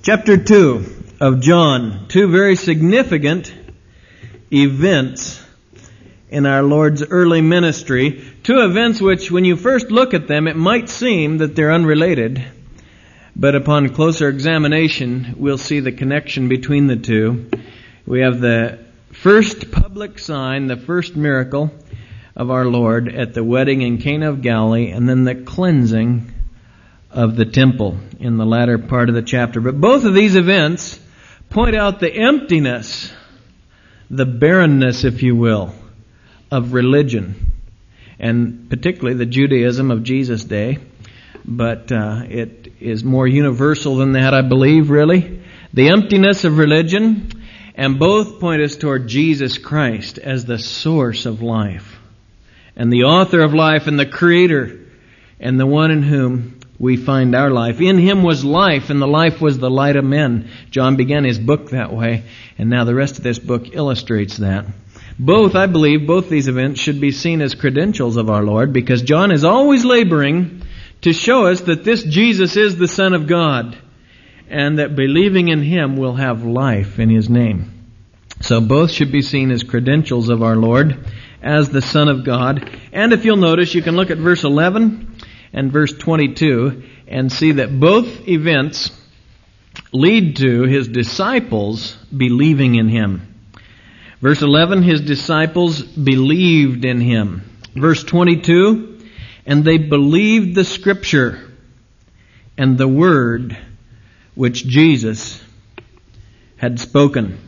Chapter 2 of John. Two very significant events in our Lord's early ministry. Two events which, when you first look at them, it might seem that they're unrelated. But upon closer examination, we'll see the connection between the two. We have the first public sign, the first miracle of our Lord at the wedding in Cana of Galilee, and then the cleansing of the temple in the latter part of the chapter. But both of these events point out the emptiness, the barrenness, if you will, of religion, and particularly the Judaism of Jesus' day. But it is more universal than that, I believe, really. The emptiness of religion, and both point us toward Jesus Christ as the source of life, and the author of life, and the creator, and the one in whom we find our life. In Him was life, and the life was the light of men. John began his book that way, and now the rest of this book illustrates that. I believe, both these events should be seen as credentials of our Lord, because John is always laboring to show us that this Jesus is the Son of God, and that believing in Him will have life in His name. So both should be seen as credentials of our Lord as the Son of God. And if you'll notice, you can look at verse 11 and verse 22 and see that both events lead to His disciples believing in Him. Verse 11, His disciples believed in Him. Verse 22, and they believed the Scripture and the word which Jesus had spoken.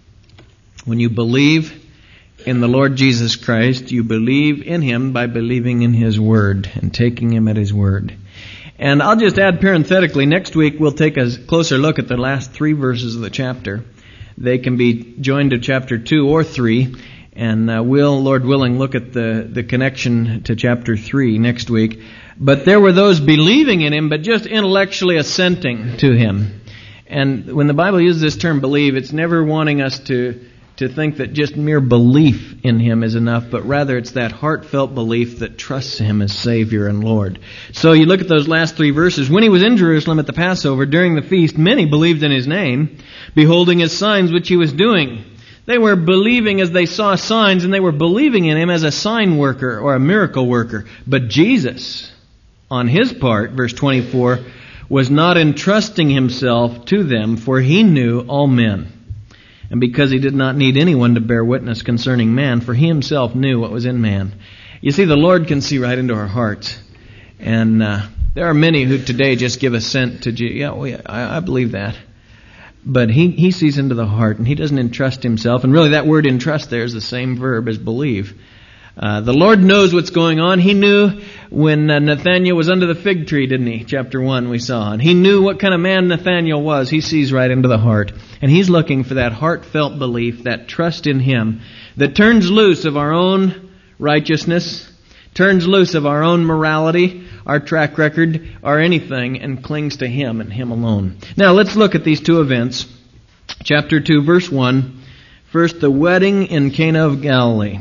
When you believe in the Lord Jesus Christ, you believe in Him by believing in His Word and taking Him at His Word. And I'll just add parenthetically, next week we'll take a closer look at the last 3 verses of the chapter. They can be joined to chapter 2 or 3, and we'll, Lord willing, look at the connection to chapter 3 next week. But there were those believing in Him, but just intellectually assenting to Him. And when the Bible uses this term believe, it's never wanting us to think that just mere belief in Him is enough, but rather it's that heartfelt belief that trusts Him as Savior and Lord. So you look at those last 3 verses. When He was in Jerusalem at the Passover during the feast, many believed in His name, beholding His signs which He was doing. They were believing as they saw signs, and they were believing in Him as a sign worker or a miracle worker. But Jesus, on His part, verse 24, was not entrusting Himself to them, for He knew all men. And because He did not need anyone to bear witness concerning man, for He Himself knew what was in man. You see, the Lord can see right into our hearts. And there are many who today just give assent to Jesus. Yeah, I believe that. But he sees into the heart, and He doesn't entrust Himself. And really that word entrust there is the same verb as believe. The Lord knows what's going on. He knew when Nathanael was under the fig tree, didn't He? Chapter 1 we saw. And He knew what kind of man Nathanael was. He sees right into the heart. And He's looking for that heartfelt belief, that trust in Him, that turns loose of our own righteousness, turns loose of our own morality, our track record, or anything, and clings to Him and Him alone. Now let's look at these two events. Chapter 2, verse 1. First, the wedding in Cana of Galilee.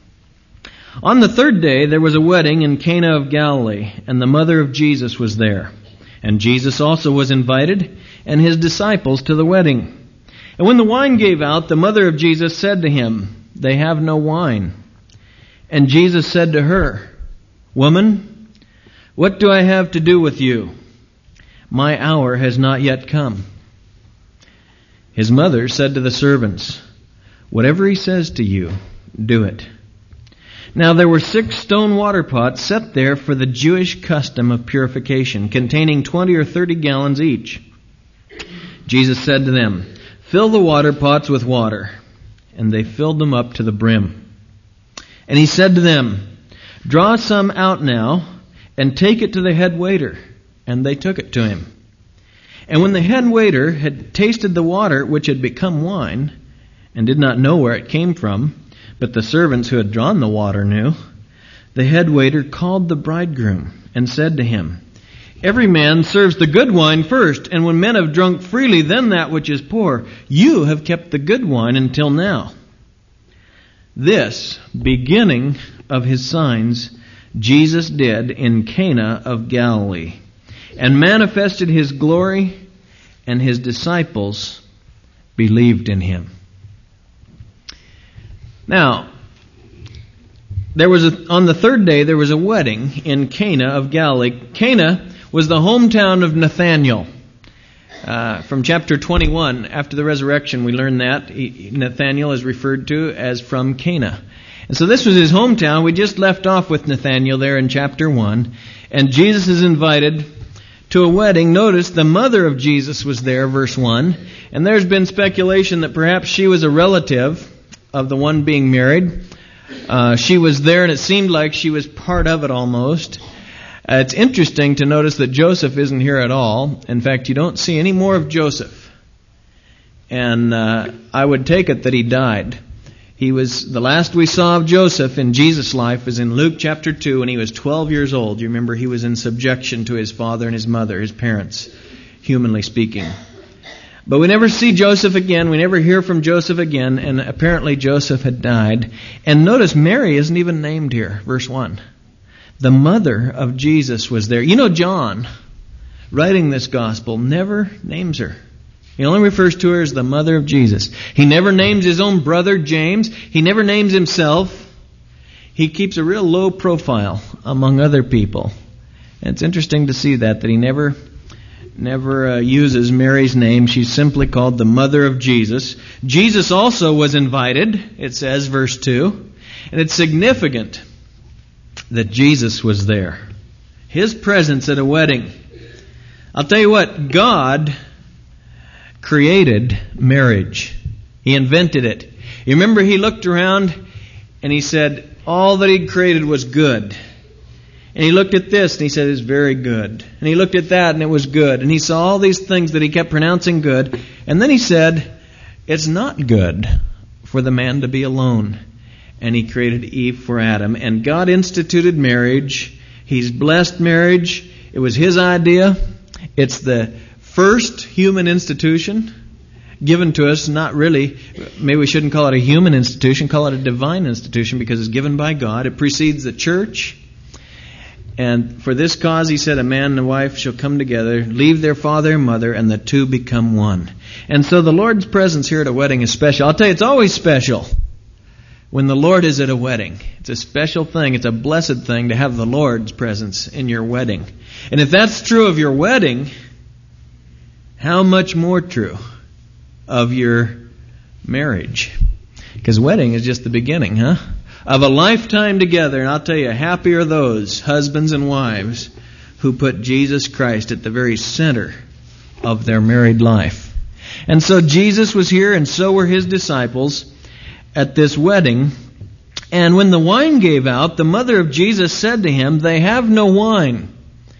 On the 3rd day there was a wedding in Cana of Galilee, and the mother of Jesus was there. And Jesus also was invited, and His disciples to the wedding. And when the wine gave out, the mother of Jesus said to Him, "They have no wine." And Jesus said to her, "Woman, what do I have to do with you? My hour has not yet come." His mother said to the servants, "Whatever He says to you, do it." Now there were 6 stone water pots set there for the Jewish custom of purification, containing 20 or 30 gallons each. Jesus said to them, "Fill the water pots with water." And they filled them up to the brim. And He said to them, "Draw some out now, and take it to the head waiter." And they took it to Him. And when the head waiter had tasted the water which had become wine, and did not know where it came from, but the servants who had drawn the water knew, the head waiter called the bridegroom and said to him, "Every man serves the good wine first, and when men have drunk freely, then that which is poor. You have kept the good wine until now." This, beginning of His signs, Jesus did in Cana of Galilee, and manifested His glory, and his disciples believed in him. Now, on the third day there was a wedding in Cana of Galilee. Cana was the hometown of Nathanael. From chapter 21, after the resurrection, we learn that Nathanael is referred to as from Cana. And so this was his hometown. We just left off with Nathanael there in chapter 1. And Jesus is invited to a wedding. Notice the mother of Jesus was there, verse 1. And there's been speculation that perhaps she was a relative of the one being married. She was there, and it seemed like she was part of it almost. It's interesting to notice that Joseph isn't here at all. In fact, you don't see any more of Joseph. And I would take it that he died. He was, the last we saw of Joseph in Jesus' life was in Luke chapter 2 when he was 12 years old. You remember he was in subjection to his father and his mother, his parents, humanly speaking. But we never see Joseph again. We never hear from Joseph again. And apparently Joseph had died. And notice Mary isn't even named here, verse 1. The mother of Jesus was there. You know, John, writing this gospel, never names her. He only refers to her as the mother of Jesus. He never names his own brother, James. He never names himself. He keeps a real low profile among other people. And it's interesting to see that he never uses Mary's name. She's simply called the mother of Jesus. Jesus also was invited, it says, verse 2. And it's significant that Jesus was there. His presence at a wedding. I'll tell you what, God created marriage. He invented it. You remember he looked around and he said all that he'd created was good. And he looked at this and he said it's very good. And he looked at that and it was good. And he saw all these things that he kept pronouncing good. And then he said, it's not good for the man to be alone. And he created Eve for Adam. And God instituted marriage. He's blessed marriage. It was his idea. It's the first human institution given to us. Not really, maybe we shouldn't call it a human institution, call it a divine institution because it's given by God. It precedes the church. And for this cause, he said, a man and a wife shall come together, leave their father and mother, and the two become one. And so the Lord's presence here at a wedding is special. I'll tell you, it's always special when the Lord is at a wedding. It's a special thing. It's a blessed thing to have the Lord's presence in your wedding. And if that's true of your wedding, how much more true of your marriage? Because wedding is just the beginning, huh? Of a lifetime together. And I'll tell you, happy are those husbands and wives who put Jesus Christ at the very center of their married life. And so Jesus was here, and so were his disciples at this wedding. And when the wine gave out, the mother of Jesus said to him, they have no wine.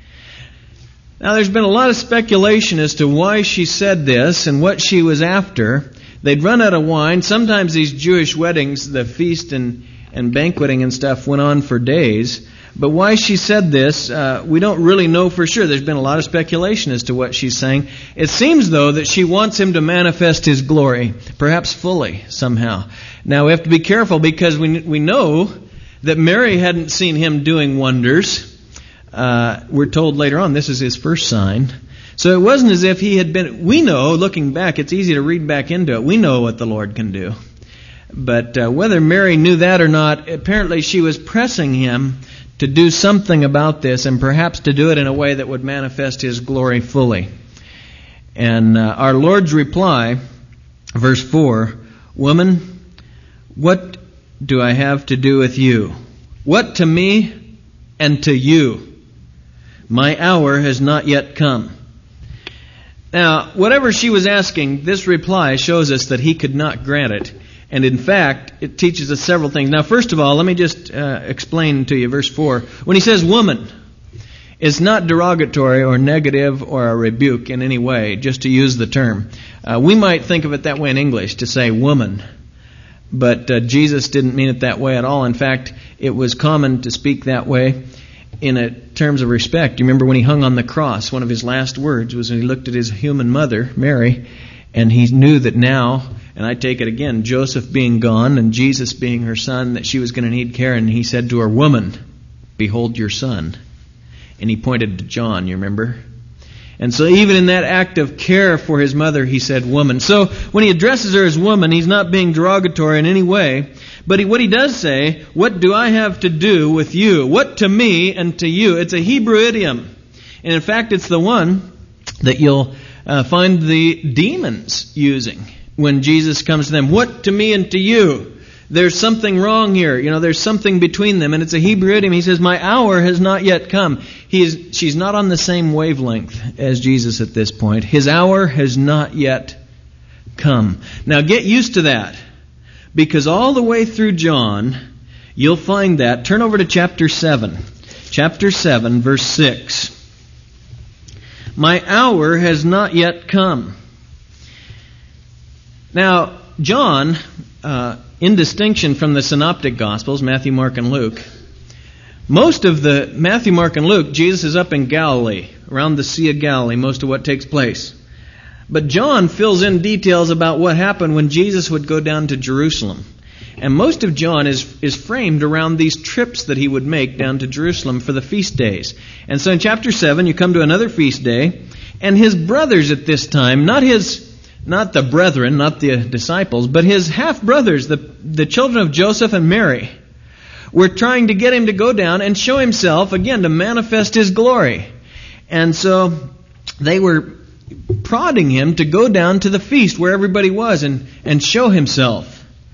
Now there's been a lot of speculation as to why she said this and what she was after. They'd run out of wine. Sometimes these Jewish weddings, the feast and banqueting and stuff went on for days. But why she said this, we don't really know for sure. There's been a lot of speculation as to what she's saying. It seems, though, that she wants him to manifest his glory, perhaps fully, somehow. Now, we have to be careful because we know that Mary hadn't seen him doing wonders. We're told later on this is his first sign. So it wasn't as if he had been... We know, looking back, it's easy to read back into it. We know what the Lord can do. But whether Mary knew that or not, apparently she was pressing him to do something about this, and perhaps to do it in a way that would manifest his glory fully. And our Lord's reply, verse 4, Woman, what do I have to do with you? What to me and to you? My hour has not yet come. Now, whatever she was asking, this reply shows us that he could not grant it. And in fact, it teaches us several things. Now, first of all, let me just explain to you verse 4. When he says woman, it's not derogatory or negative or a rebuke in any way, just to use the term. We might think of it that way in English, to say woman. But Jesus didn't mean it that way at all. In fact, it was common to speak that way in terms of respect. You remember when he hung on the cross, one of his last words was when he looked at his human mother, Mary, and he knew that now... And I take it again, Joseph being gone and Jesus being her son, that she was going to need care. And he said to her, Woman, behold your son. And he pointed to John, you remember? And so even in that act of care for his mother, he said woman. So when he addresses her as woman, he's not being derogatory in any way. But what he does say, what do I have to do with you? What to me and to you? It's a Hebrew idiom. And in fact, it's the one that you'll find the demons using when Jesus comes to them. What to me and to you? There's something wrong here. There's something between them. And it's a Hebrew idiom. He says, my hour has not yet come. She's not on the same wavelength as Jesus at this point. His hour has not yet come. Now get used to that. Because all the way through John, you'll find that. Turn over to chapter 7. Chapter 7, verse 6. My hour has not yet come. Now, John, in distinction from the synoptic Gospels, Matthew, Mark, and Luke, most of the Matthew, Mark, and Luke, Jesus is up in Galilee, around the Sea of Galilee, most of what takes place. But John fills in details about what happened when Jesus would go down to Jerusalem. And most of John is framed around these trips that he would make down to Jerusalem for the feast days. And so in chapter 7, you come to another feast day, and his brothers at this time, not the brethren, not the disciples, but his half-brothers, the children of Joseph and Mary, were trying to get him to go down and show himself, again, to manifest his glory. And so they were prodding him to go down to the feast where everybody was and show himself.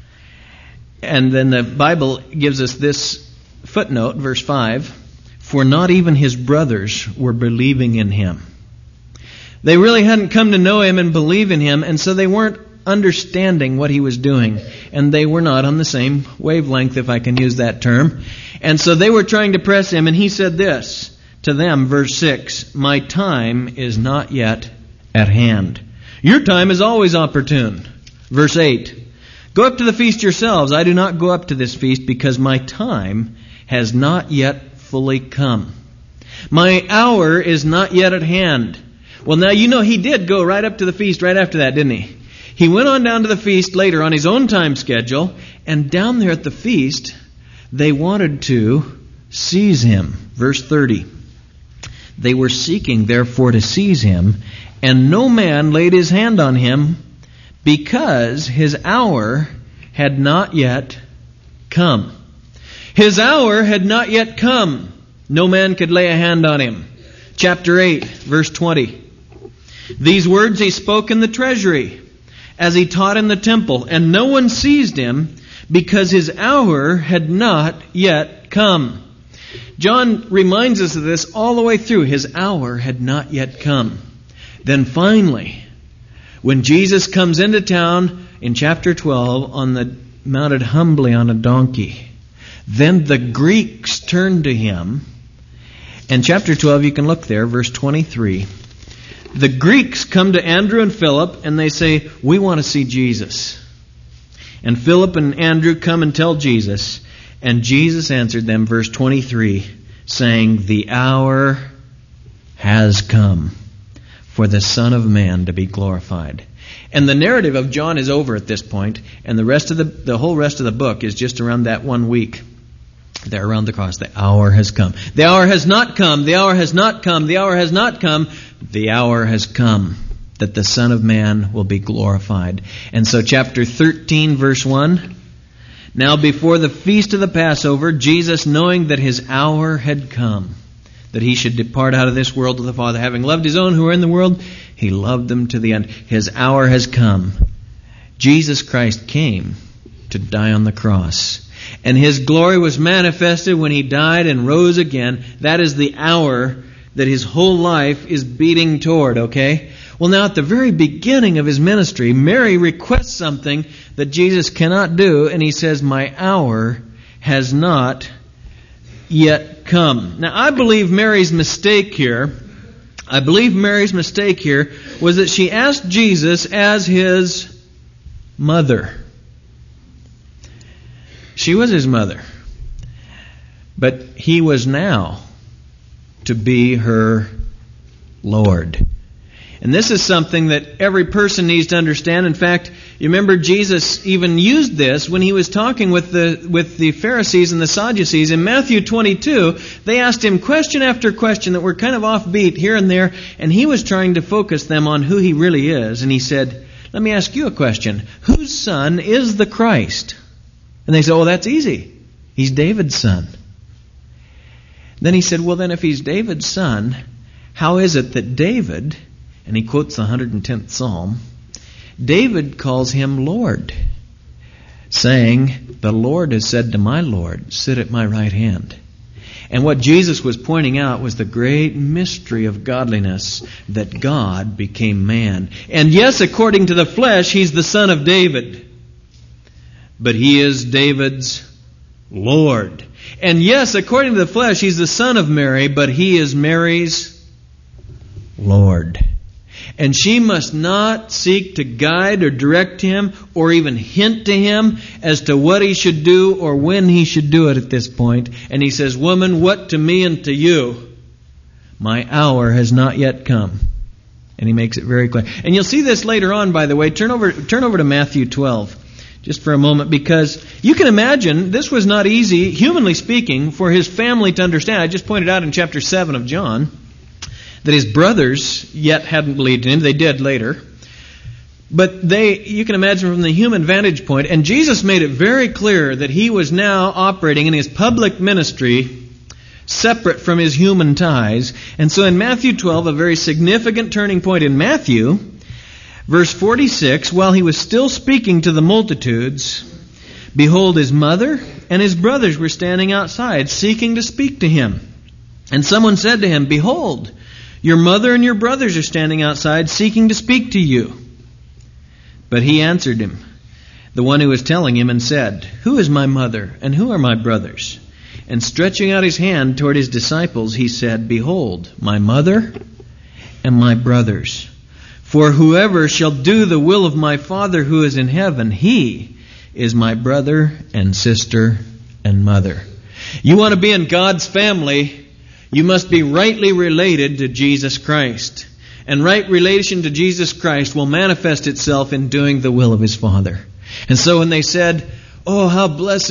And then the Bible gives us this footnote, verse 5, for not even his brothers were believing in him. They really hadn't come to know him and believe in him, and so they weren't understanding what he was doing. And they were not on the same wavelength, if I can use that term. And so they were trying to press him, and he said this to them, verse 6, my time is not yet at hand. Your time is always opportune. Verse 8, go up to the feast yourselves. I do not go up to this feast because my time has not yet fully come. My hour is not yet at hand. Well, now he did go right up to the feast right after that, didn't he? He went on down to the feast later on his own time schedule, and down there at the feast, they wanted to seize him. Verse 30. They were seeking, therefore, to seize him, and no man laid his hand on him because his hour had not yet come. His hour had not yet come. No man could lay a hand on him. Chapter 8, verse 20. These words he spoke in the treasury as he taught in the temple, and no one seized him because his hour had not yet come. John reminds us of this all the way through. His hour had not yet come. Then finally, when Jesus comes into town in chapter 12 mounted humbly on a donkey, then the Greeks turned to him. And chapter 12, you can look there, verse 23. The Greeks come to Andrew and Philip and they say, we want to see Jesus. And Philip and Andrew come and tell Jesus. And Jesus answered them, verse 23, saying, the hour has come for the Son of Man to be glorified. And the narrative of John is over at this point, and the whole rest of the book is just around that 1 week. They're around the cross. The hour has come. The hour has not come. The hour has not come. The hour has not come. The hour has come that the Son of Man will be glorified. And so chapter 13, verse 1, now before the feast of the Passover, Jesus, knowing that his hour had come, that he should depart out of this world to the Father, having loved his own who were in the world, he loved them to the end. His hour has come. Jesus Christ came to die on the cross. And his glory was manifested when he died and rose again. That is the hour that his whole life is beating toward, okay? Well, now at the very beginning of his ministry, Mary requests something that Jesus cannot do, and he says, my hour has not yet come. Now, I believe Mary's mistake here was that she asked Jesus as his mother. She was his mother. But he was now to be her Lord. And this is something that every person needs to understand. In fact, you remember Jesus even used this when he was talking with the Pharisees and the Sadducees. In Matthew 22, they asked him question after question that were kind of offbeat here and there, and he was trying to focus them on who he really is. And he said, let me ask you a question. Whose son is the Christ? And they said, oh, that's easy. He's David's son. Then he said, well, then if he's David's son, how is it that David, and he quotes the 110th Psalm, David calls him Lord, saying, the Lord has said to my Lord, sit at my right hand. And what Jesus was pointing out was the great mystery of godliness, that God became man. And yes, according to the flesh, he's the son of David, but he is David's Lord. And yes, according to the flesh, he's the son of Mary, but he is Mary's Lord. And she must not seek to guide or direct him or even hint to him as to what he should do or when he should do it at this point. And he says, woman, what to me and to you? My hour has not yet come. And he makes it very clear. And you'll see this later on, by the way. Turn over to Matthew 12 just for a moment, because you can imagine this was not easy, humanly speaking, for his family to understand. I just pointed out in chapter 7 of John that his brothers yet hadn't believed in him. They did later. But you can imagine from the human vantage point, and Jesus made it very clear that he was now operating in his public ministry separate from his human ties. And so in Matthew 12, a very significant turning point in Matthew, verse 46, while he was still speaking to the multitudes, behold, his mother and his brothers were standing outside, seeking to speak to him. And someone said to him, behold, your mother and your brothers are standing outside, seeking to speak to you. But he answered him, the one who was telling him, and said, who is my mother and who are my brothers? And stretching out his hand toward his disciples, he said, behold, my mother and my brothers. For whoever shall do the will of my Father who is in heaven, he is my brother and sister and mother. You want to be in God's family, you must be rightly related to Jesus Christ. And right relation to Jesus Christ will manifest itself in doing the will of His Father. And so when they said, oh, how blessed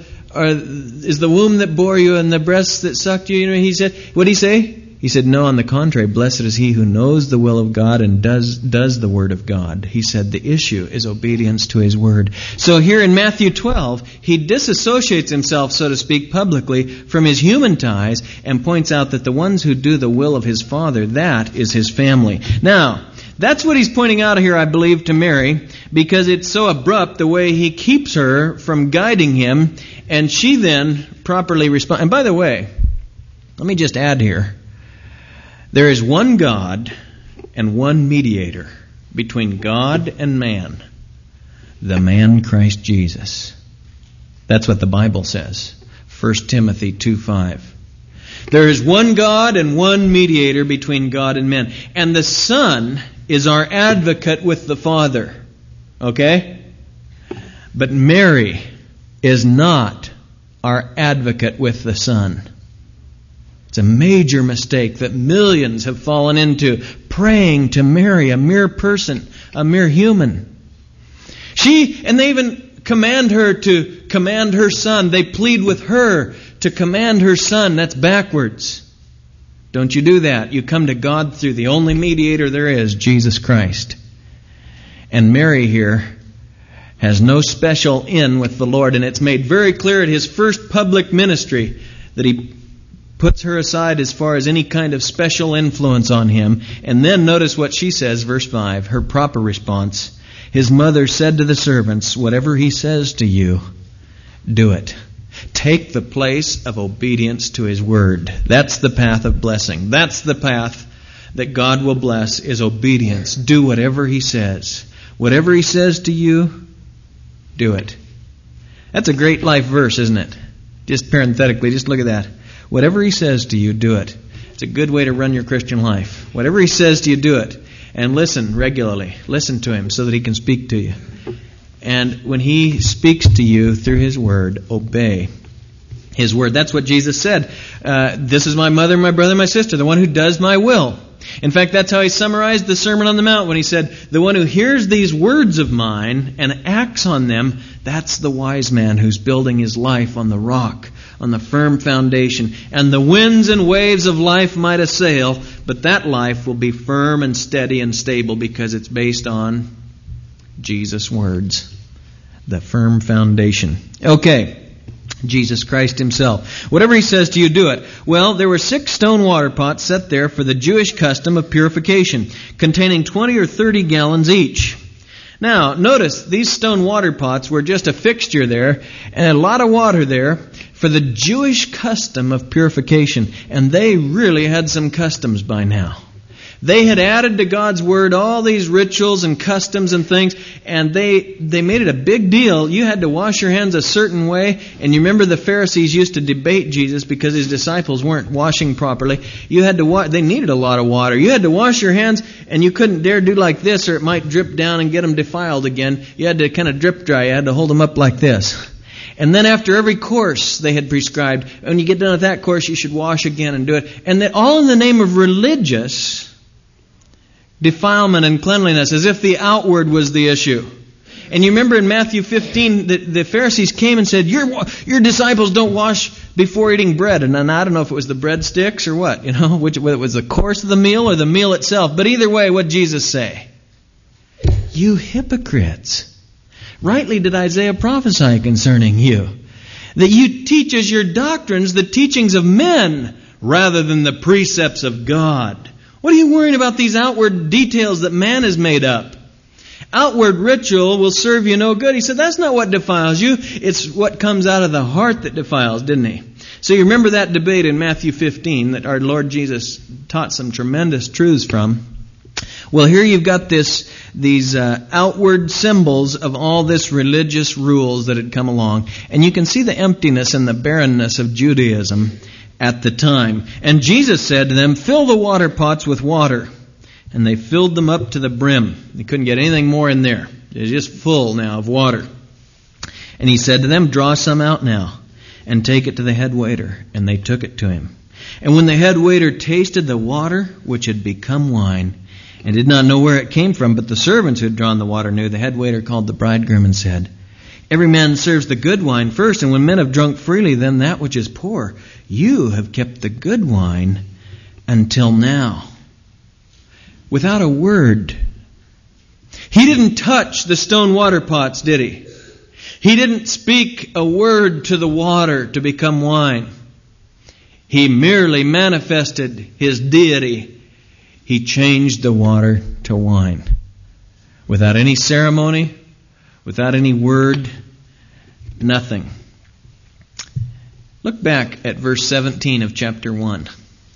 is the womb that bore you and the breasts that sucked you, he said, what did he say? He said, no, on the contrary, blessed is he who knows the will of God and does the word of God. He said the issue is obedience to his word. So here in Matthew 12, he disassociates himself, so to speak, publicly from his human ties and points out that the ones who do the will of his Father, that is his family. Now, that's what he's pointing out here, I believe, to Mary, because it's so abrupt the way he keeps her from guiding him, and she then properly responds. And by the way, let me just add here, there is one God and one mediator between God and man, the man Christ Jesus. That's what the Bible says. 1 Timothy 2:5. There is one God and one mediator between God and men. And the Son is our advocate with the Father. Okay? But Mary is not our advocate with the Son. It's a major mistake that millions have fallen into, praying to Mary, a mere person, a mere human. And they even command her to command her Son. They plead with her to command her Son. That's backwards. Don't you do that. You come to God through the only mediator there is, Jesus Christ. And Mary here has no special in with the Lord. And it's made very clear at his first public ministry that he puts her aside as far as any kind of special influence on him. And then notice what she says, verse 5, her proper response. His mother said to the servants, whatever he says to you, do it. Take the place of obedience to his word. That's the path of blessing. That's the path that God will bless, is obedience. Do whatever he says. Whatever he says to you, do it. That's a great life verse, isn't it? Just parenthetically, just look at that. Whatever he says to you, do it. It's a good way to run your Christian life. Whatever he says to you, do it. And listen regularly. Listen to him so that he can speak to you. And when he speaks to you through his word, obey his word. That's what Jesus said. This is my mother, my brother, my sister, the one who does my will. In fact, that's how he summarized the Sermon on the Mount when he said, the one who hears these words of mine and acts on them, that's the wise man who's building his life on the rock, on the firm foundation. And the winds and waves of life might assail, but that life will be firm and steady and stable because it's based on Jesus' words. The firm foundation. Okay. Jesus Christ himself. Whatever he says to you, do it. Well, there were 6 stone water pots set there for the Jewish custom of purification, containing 20 or 30 gallons each. Now, notice, these stone water pots were just a fixture there, and a lot of water there for the Jewish custom of purification. And they really had some customs by now. They had added to God's Word all these rituals and customs and things, and they made it a big deal. You had to wash your hands a certain way, and you remember the Pharisees used to debate Jesus because his disciples weren't washing properly. They needed a lot of water. You had to wash your hands, and you couldn't dare do like this, or it might drip down and get them defiled again. You had to kind of drip dry. You had to hold them up like this. And then after every course they had prescribed, when you get done with that course, you should wash again and do it. And that all in the name of religious defilement and cleanliness, as if the outward was the issue. And you remember in Matthew 15, the Pharisees came and said, your disciples don't wash before eating bread. And then I don't know if it was the breadsticks or what, whether it was the course of the meal or the meal itself. But either way, what did Jesus say? You hypocrites! Rightly did Isaiah prophesy concerning you, that you teach as your doctrines the teachings of men rather than the precepts of God. What are you worrying about these outward details that man has made up? Outward ritual will serve you no good. He said, that's not what defiles you. It's what comes out of the heart that defiles, didn't he? So you remember that debate in Matthew 15 that our Lord Jesus taught some tremendous truths from. Well, here you've got these outward symbols of all this religious rules that had come along. And you can see the emptiness and the barrenness of Judaism at the time. And Jesus said to them, fill the water pots with water. And they filled them up to the brim. They couldn't get anything more in there. They're just full now of water. And he said to them, draw some out now and take it to the head waiter. And they took it to him. And when the head waiter tasted the water, which had become wine, and did not know where it came from, but the servants who had drawn the water knew, the head waiter called the bridegroom and said, every man serves the good wine first, and when men have drunk freely, then that which is poor. You have kept the good wine until now. Without a word. He didn't touch the stone water pots, did he? He didn't speak a word to the water to become wine. He merely manifested his deity. He changed the water to wine. Without any ceremony, without any word, nothing. Look back at verse 17 of chapter 1.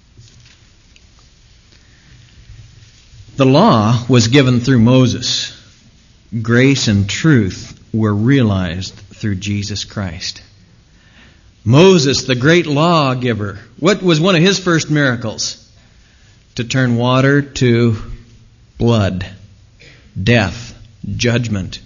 The law was given through Moses. Grace and truth were realized through Jesus Christ. Moses, the great lawgiver, what was one of his first miracles? To turn water to blood, death, judgment.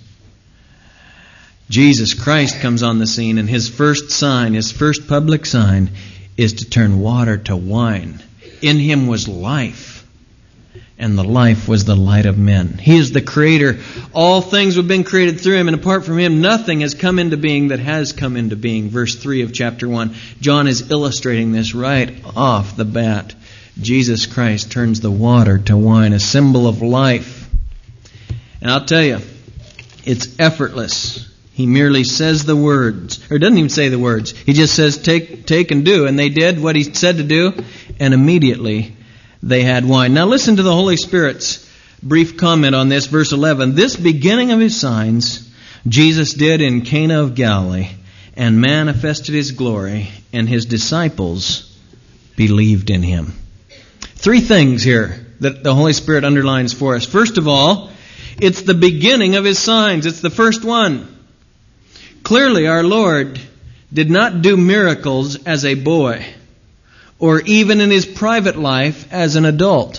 Jesus Christ comes on the scene, and his first sign, his first public sign, is to turn water to wine. In him was life, and the life was the light of men. He is the creator. All things have been created through him, and apart from him, nothing has come into being that has come into being. Verse 3 of chapter 1. John is illustrating this right off the bat. Jesus Christ turns the water to wine, a symbol of life. And I'll tell you, it's effortless. He merely says the words, or doesn't even say the words. He just says, take and do. And they did what he said to do, and immediately they had wine. Now listen to the Holy Spirit's brief comment on this, verse 11. This beginning of his signs Jesus did in Cana of Galilee, and manifested his glory, and his disciples believed in him. 3 things here that the Holy Spirit underlines for us. First of all, it's the beginning of his signs. It's the first one. Clearly, our Lord did not do miracles as a boy, or even in his private life as an adult.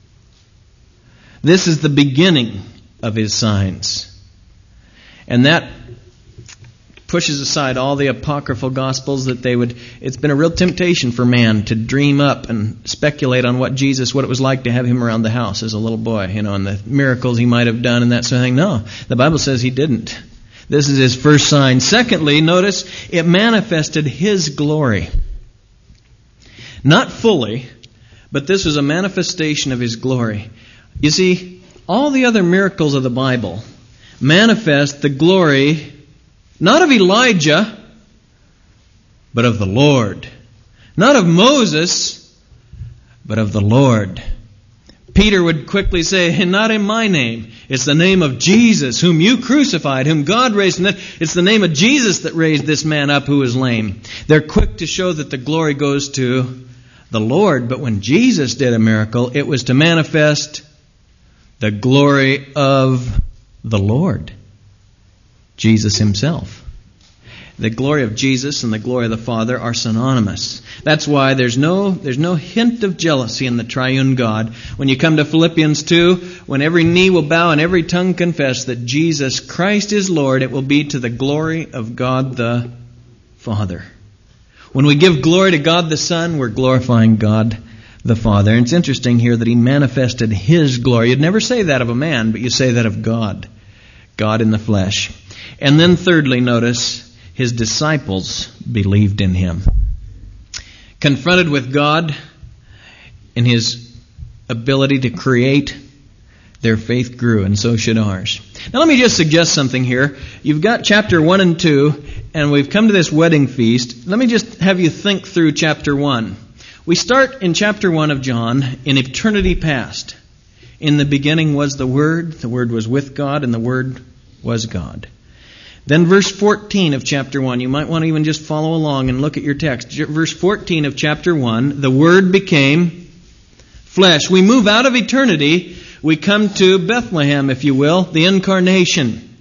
This is the beginning of his signs. And that pushes aside all the apocryphal gospels that it's been a real temptation for man to dream up and speculate on what it was like to have him around the house as a little boy, and the miracles he might have done and that sort of thing. No, the Bible says he didn't. This is his first sign. Secondly, notice it manifested his glory. Not fully, but this was a manifestation of his glory. You see, all the other miracles of the Bible manifest the glory not of Elijah, but of the Lord. Not of Moses, but of the Lord. Peter would quickly say, not in my name. It's the name of Jesus, whom you crucified, whom God raised. It's the name of Jesus that raised this man up who was lame. They're quick to show that the glory goes to the Lord. But when Jesus did a miracle, it was to manifest the glory of the Lord. Jesus himself. The glory of Jesus and the glory of the Father are synonymous. That's why there's no hint of jealousy in the triune God. When you come to Philippians 2, when every knee will bow and every tongue confess that Jesus Christ is Lord, it will be to the glory of God the Father. When we give glory to God the Son, we're glorifying God the Father. And it's interesting here that he manifested his glory. You'd never say that of a man, but you say that of God. God in the flesh. And then thirdly, notice, his disciples believed in him. Confronted with God in his ability to create, their faith grew, and so should ours. Now let me just suggest something here. You've got chapter 1 and 2, and we've come to this wedding feast. Let me just have you think through chapter 1. We start in chapter 1 of John in eternity past. In the beginning was the Word was with God, and the Word was God. Then verse 14 of chapter 1, you might want to even just follow along and look at your text. Verse 14 of chapter 1, the Word became flesh. We move out of eternity, we come to Bethlehem, if you will, the incarnation.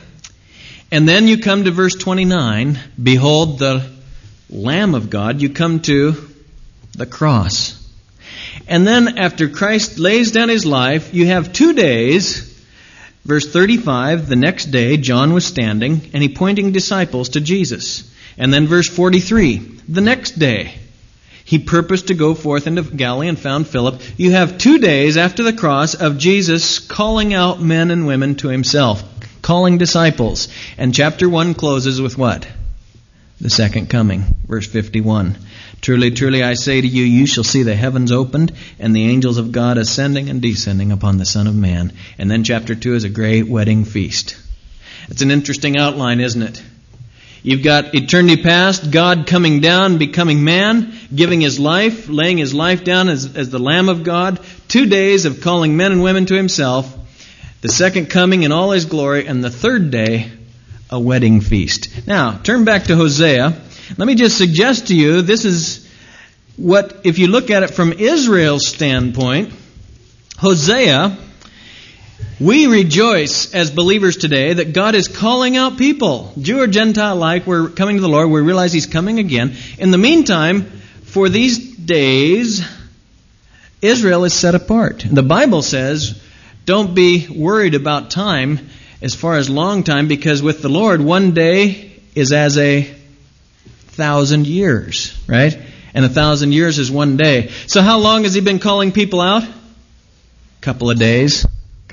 And then you come to verse 29, behold the Lamb of God. You come to the cross. And then after Christ lays down his life, you have 2 days. Verse 35, the next day John was standing and he pointing disciples to Jesus. And then verse 43, the next day he purposed to go forth into Galilee and found Philip. You have 2 days after the cross of Jesus calling out men and women to himself, calling disciples. And chapter 1 closes with what? The second coming, verse 51. Truly, truly, I say to you, you shall see the heavens opened and the angels of God ascending and descending upon the Son of Man. And then chapter 2 is a great wedding feast. It's an interesting outline, isn't it? You've got eternity past, God coming down, becoming man, giving his life, laying his life down as the Lamb of God. 2 days of calling men and women to himself. The second coming in all his glory. And the third day, a wedding feast. Now, turn back to Hosea. Let me just suggest to you, this is what, if you look at it from Israel's standpoint, Hosea, we rejoice as believers today that God is calling out people, Jew or Gentile alike. We're coming to the Lord. We realize He's coming again. In the meantime, for these days, Israel is set apart. The Bible says, don't be worried about time as far as long time, because with the Lord, 1 day is as 1,000 years, right? And 1,000 years is 1 day. So how long has He been calling people out? Couple of days.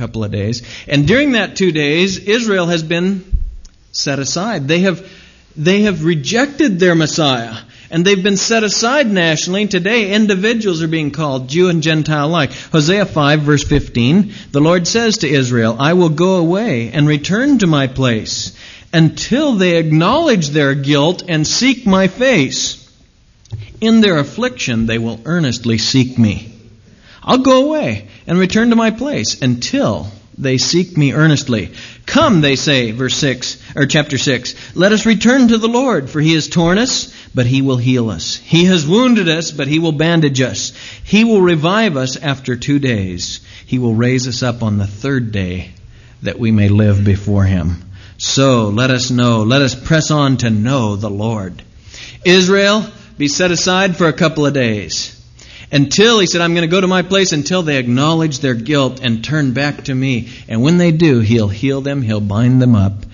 And during that 2 days, Israel has been set aside. They have rejected their Messiah. And they've been set aside nationally. Today, individuals are being called, Jew and Gentile alike. Hosea 5, verse 15, the Lord says to Israel, I will go away and return to my place until they acknowledge their guilt and seek my face. In their affliction, they will earnestly seek me. I'll go away and return to my place until they seek me earnestly. Come, they say, chapter 6, let us return to the Lord, for He has torn us, but He will heal us. He has wounded us, but He will bandage us. He will revive us after 2 days. He will raise us up on the third day, that we may live before Him. So let us press on to know the Lord. Israel, be set aside for a couple of days. Until, He said, I'm going to go to my place until they acknowledge their guilt and turn back to me. And when they do, He'll heal them, He'll bind them up,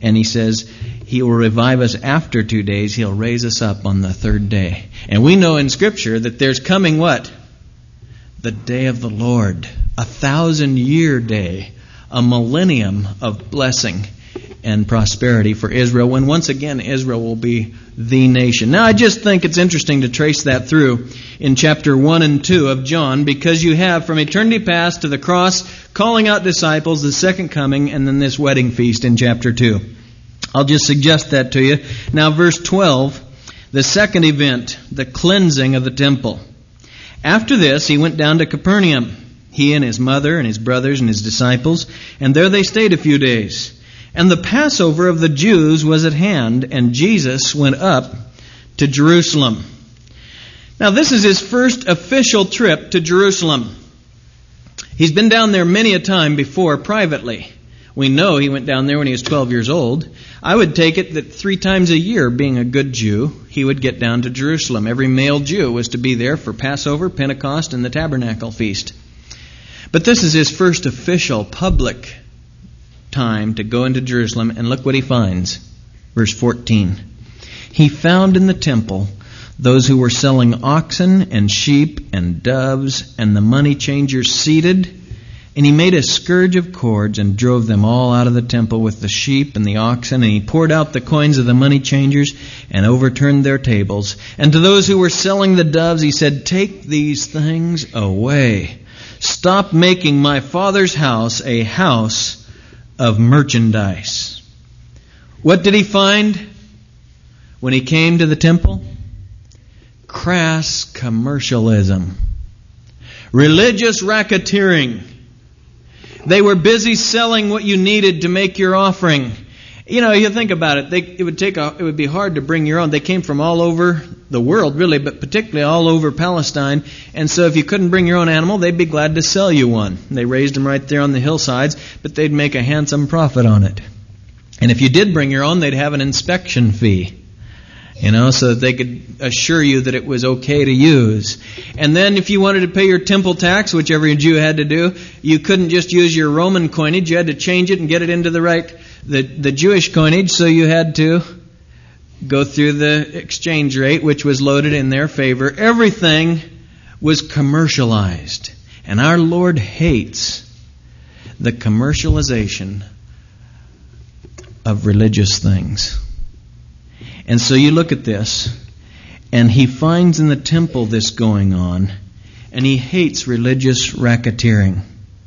And he says he will revive us after 2 days. He'll raise us up on the third day. And we know in Scripture that there's coming what? The day of the Lord. 1,000-year day. A millennium of blessing and prosperity for Israel, when once again Israel will be the nation. Now I just think it's interesting to trace that through in chapter 1 and 2 of John, because you have from eternity past to the cross, calling out disciples, the second coming, and then this wedding feast in chapter 2. I'll just suggest that to you. Now verse 12, the second event, the cleansing of the temple. After this he went down to Capernaum, he and his mother and his brothers and his disciples, and there they stayed a few days. And the Passover of the Jews was at hand, and Jesus went up to Jerusalem. Now this is his first official trip to Jerusalem. He's been down there many a time before privately. We know he went down there when he was 12 years old. I would take it that 3 times a year, being a good Jew, he would get down to Jerusalem. Every male Jew was to be there for Passover, Pentecost, and the Tabernacle Feast. But this is his first official, public time to go into Jerusalem, and look what he finds. Verse 14. He found in the temple those who were selling oxen and sheep and doves and the money changers seated, and he made a scourge of cords and drove them all out of the temple with the sheep and the oxen, and he poured out the coins of the money changers and overturned their tables. And to those who were selling the doves he said, "Take these things away. Stop making my Father's house a house of merchandise." What did he find when he came to the temple? Crass commercialism. Religious racketeering. They were busy selling what you needed to make your offering. You know, you think about it, it would be hard to bring your own. They came from all over the world, really, but particularly all over Palestine. And so if you couldn't bring your own animal, they'd be glad to sell you one. They raised them right there on the hillsides, but they'd make a handsome profit on it. And if you did bring your own, they'd have an inspection fee, so that they could assure you that it was okay to use. And then if you wanted to pay your temple tax, which every Jew had to do, you couldn't just use your Roman coinage. You had to change it and get it into the Jewish coinage, so you had to go through the exchange rate, which was loaded in their favor. Everything was commercialized. And our Lord hates the commercialization of religious things. And so you look at this, and he finds in the temple this going on, and he hates religious racketeering.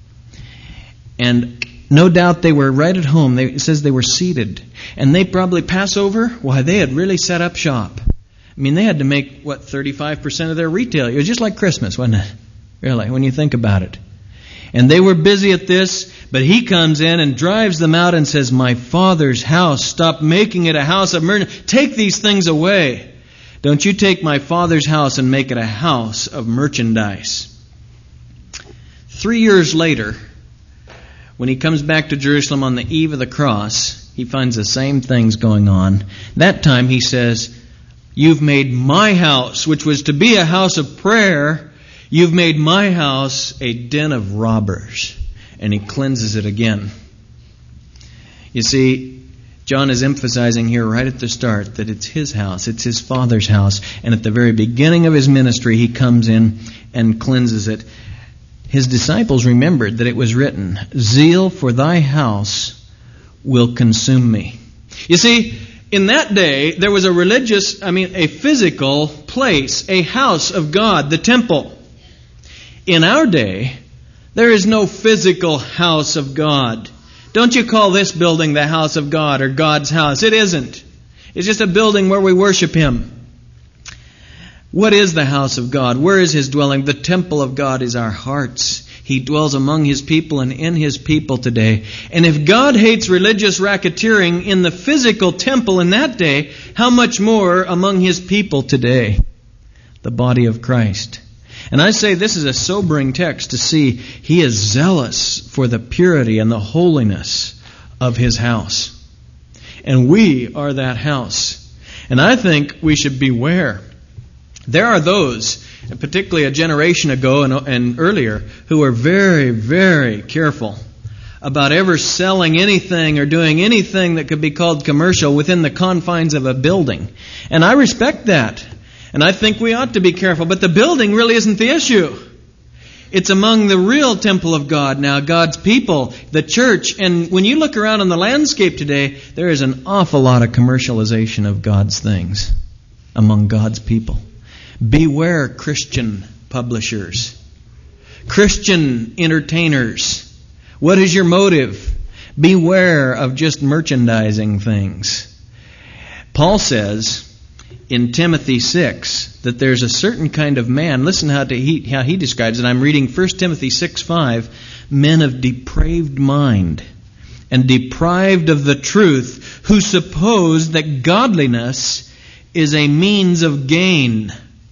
And no doubt they were right at home. It says they were seated. And they probably, Passover, why, they had really set up shop. I mean, they had to make, 35% of their retail. It was just like Christmas, wasn't it? Really, when you think about it. And they were busy at this, but he comes in and drives them out and says, "My Father's house, stop making it a house of merchandise. Take these things away. Don't you take my Father's house and make it a house of merchandise." 3 years later, when he comes back to Jerusalem on the eve of the cross, he finds the same things going on. That time he says, "You've made my house, which was to be a house of prayer, you've made my house a den of robbers." And he cleanses it again. You see, John is emphasizing here right at the start that it's his house, it's his Father's house. And at the very beginning of his ministry, he comes in and cleanses it. His disciples remembered that it was written, "Zeal for thy house will consume me." You see, in that day, there was a physical place, a house of God, the temple. In our day, there is no physical house of God. Don't you call this building the house of God or God's house? It isn't. It's just a building where we worship Him. What is the house of God? Where is His dwelling? The temple of God is our hearts. He dwells among His people and in His people today. And if God hates religious racketeering in the physical temple in that day, how much more among His people today? The body of Christ. And I say this is a sobering text to see He is zealous for the purity and the holiness of His house. And we are that house. And I think we should beware. There are those, particularly a generation ago and earlier, who are very, very careful about ever selling anything or doing anything that could be called commercial within the confines of a building. And I respect that. And I think we ought to be careful. But the building really isn't the issue. It's among the real temple of God now, God's people, the church. And when you look around on the landscape today, there is an awful lot of commercialization of God's things among God's people. Beware, Christian publishers, Christian entertainers. What is your motive? Beware of just merchandising things. Paul says in Timothy 6 that there's a certain kind of man. Listen how he describes it. I'm reading 1 Timothy 6:5. Men of depraved mind and deprived of the truth, who suppose that godliness is a means of gain.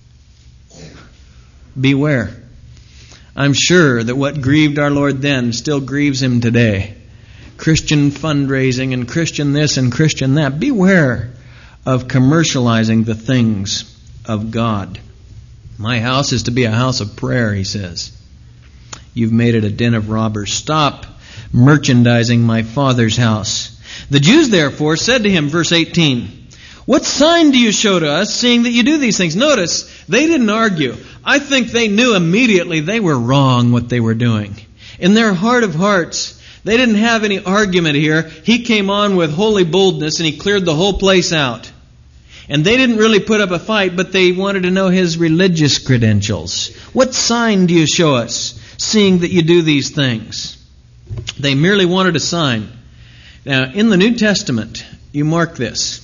Beware. I'm sure that what grieved our Lord then still grieves Him today. Christian fundraising and Christian this and Christian that. Beware of commercializing the things of God. My house is to be a house of prayer, he says. You've made it a den of robbers. Stop merchandising my Father's house. The Jews therefore said to him, verse 18, what sign do you show to us, seeing that you do these things? Notice, they didn't argue. I think they knew immediately they were wrong what they were doing. In their heart of hearts, they didn't have any argument here. He came on with holy boldness and he cleared the whole place out. And they didn't really put up a fight, but they wanted to know his religious credentials. What sign do you show us, seeing that you do these things? They merely wanted a sign. Now, in the New Testament, you mark this.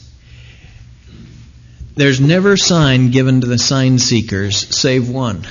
There's never a sign given to the sign seekers, save one.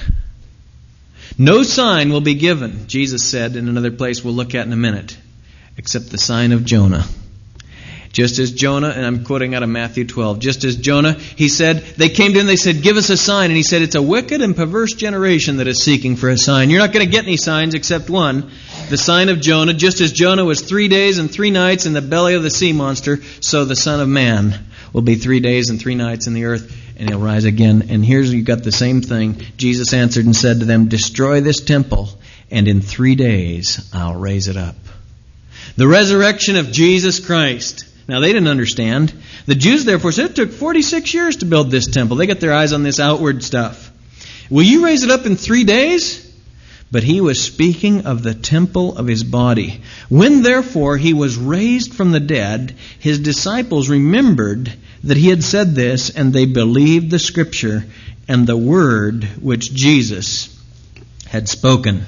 No sign will be given, Jesus said in another place we'll look at in a minute, except the sign of Jonah. Just as Jonah, and I'm quoting out of Matthew 12, just as Jonah, he said, they came to him, they said, give us a sign. And he said, it's a wicked and perverse generation that is seeking for a sign. You're not going to get any signs except one, the sign of Jonah. Just as Jonah was 3 days and 3 nights in the belly of the sea monster, so the Son of Man will be 3 days and 3 nights in the earth, and he'll rise again. And here's, you got the same thing. Jesus answered and said to them, destroy this temple, and in 3 days I'll raise it up. The resurrection of Jesus Christ. Now, they didn't understand. The Jews, therefore, said it took 46 years to build this temple. They got their eyes on this outward stuff. Will you raise it up in 3 days? But he was speaking of the temple of his body. When, therefore, he was raised from the dead, his disciples remembered that he had said this, and they believed the Scripture and the word which Jesus had spoken.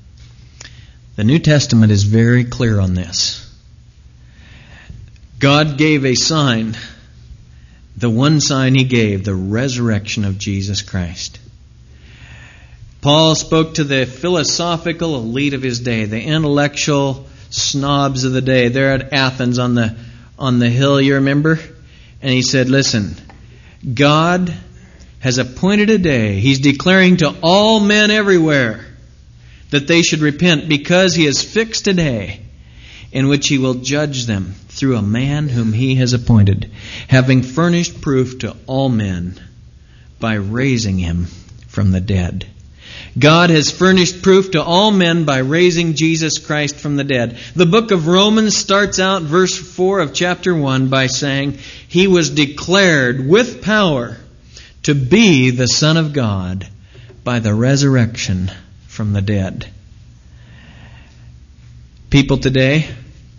The New Testament is very clear on this. God gave a sign, the one sign He gave, the resurrection of Jesus Christ. Paul spoke to the philosophical elite of his day, the intellectual snobs of the day. They're at Athens on the hill, you remember? And he said, listen, God has appointed a day. He's declaring to all men everywhere that they should repent, because He has fixed a day in which He will judge them through a man whom He has appointed, having furnished proof to all men by raising Him from the dead. God has furnished proof to all men by raising Jesus Christ from the dead. The book of Romans starts out, verse 4 of chapter 1, by saying, He was declared with power to be the Son of God by the resurrection from the dead. People today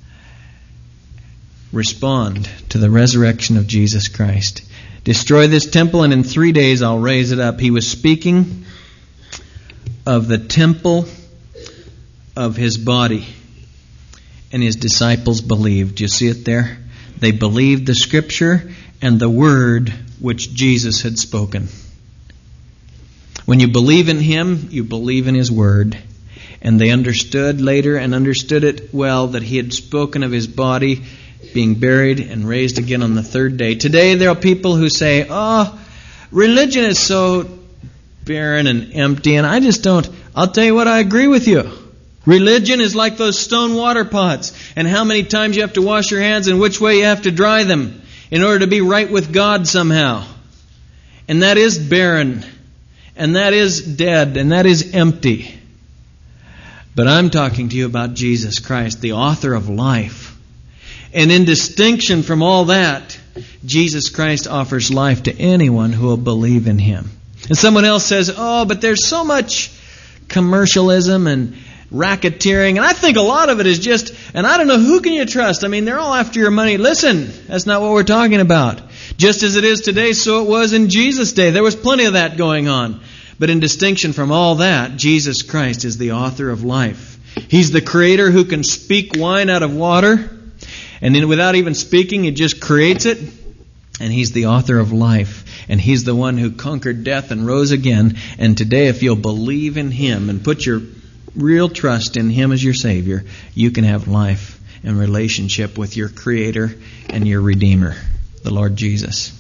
respond to the resurrection of Jesus Christ. Destroy this temple, and in 3 days I'll raise it up. He was speaking of the temple of His body. And His disciples believed. Do you see it there? They believed the Scripture and the word which Jesus had spoken. When you believe in Him, you believe in His word. And they understood later, and understood it well, that He had spoken of His body being buried and raised again on the third day. Today there are people who say, religion is so barren and empty, and I just don't. I'll tell you what, I agree with you. Religion is like those stone water pots, and how many times you have to wash your hands and which way you have to dry them in order to be right with God somehow. And that is barren, and that is dead, and that is empty. But I'm talking to you about Jesus Christ, the author of life. And in distinction from all that, Jesus Christ offers life to anyone who will believe in Him. And someone else says, oh, but there's so much commercialism and racketeering, and I think a lot of it is just, and I don't know, who can you trust? I mean, they're all after your money. Listen, that's not what we're talking about. Just as it is today, so it was in Jesus' day. There was plenty of that going on. But in distinction from all that, Jesus Christ is the author of life. He's the creator who can speak wine out of water, and then without even speaking, He just creates it. And He's the author of life. And He's the one who conquered death and rose again. And today, if you'll believe in Him and put your real trust in Him as your Savior, you can have life and relationship with your Creator and your Redeemer, the Lord Jesus.